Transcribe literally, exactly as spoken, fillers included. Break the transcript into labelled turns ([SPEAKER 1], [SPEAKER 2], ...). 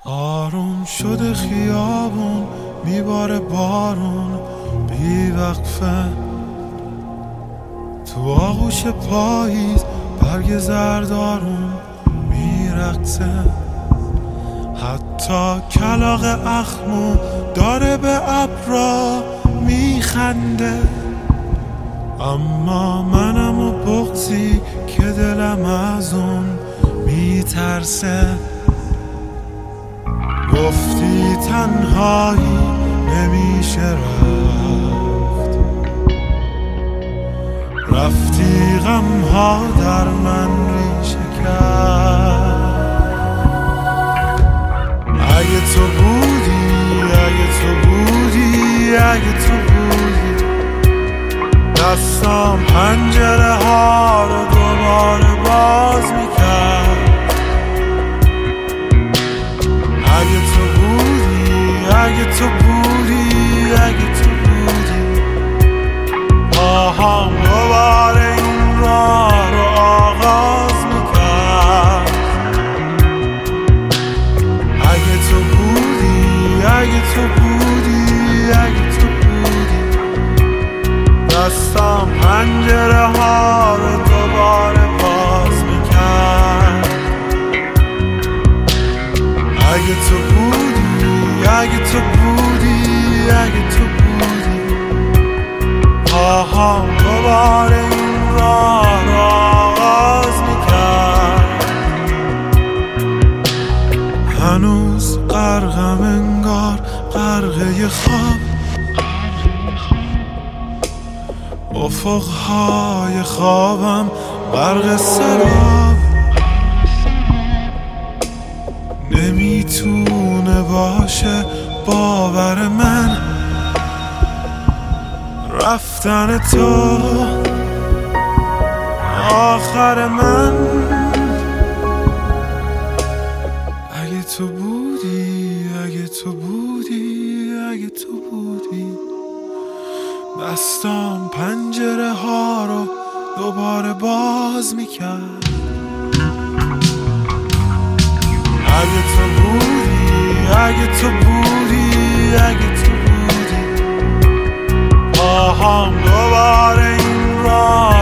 [SPEAKER 1] آروم شده خیابون، میباره بارون بی وقفه، تو آغوش پاییز برگ زردارون میرقصه، حتی کلاغ اخمو داره به ابرا میخنده. اما منم و بغضی که دلم از اون میترسه. گفتی تنهایی نمیشه رفت، رفتی غمها در من ریشه کرد. اگه تو بودی، اگه تو بودی، اگه تو بودی، دستام پنجره ها رو دوباره باز میکرد. اگه تو بودی، اگه تو بودی، اگه تو بودی، پاهام دوباره این راه رو آغاز میکرد. اگه تو بودی، اگه تو بودی، اگه تو بودی، دستم پنجره ها رو دوباره باز میکرد. اگه تو بودی، اگه تو بودی، اگه تو بودی، پاهام دوباره این راه رو آغاز میکرد. هنوز غرقم انگار غرقه خواب، افقهای خوابم غرق سراب. نمیتونه باشه باور من رفتن تو آخر من. اگه تو بودی، اگه تو بودی، اگه تو بودی، دستام پنجره ها رو دوباره باز میکرد. اگه تو بودی، اگه تو بودی، اگه تو بودی، پاهام دوباره این راه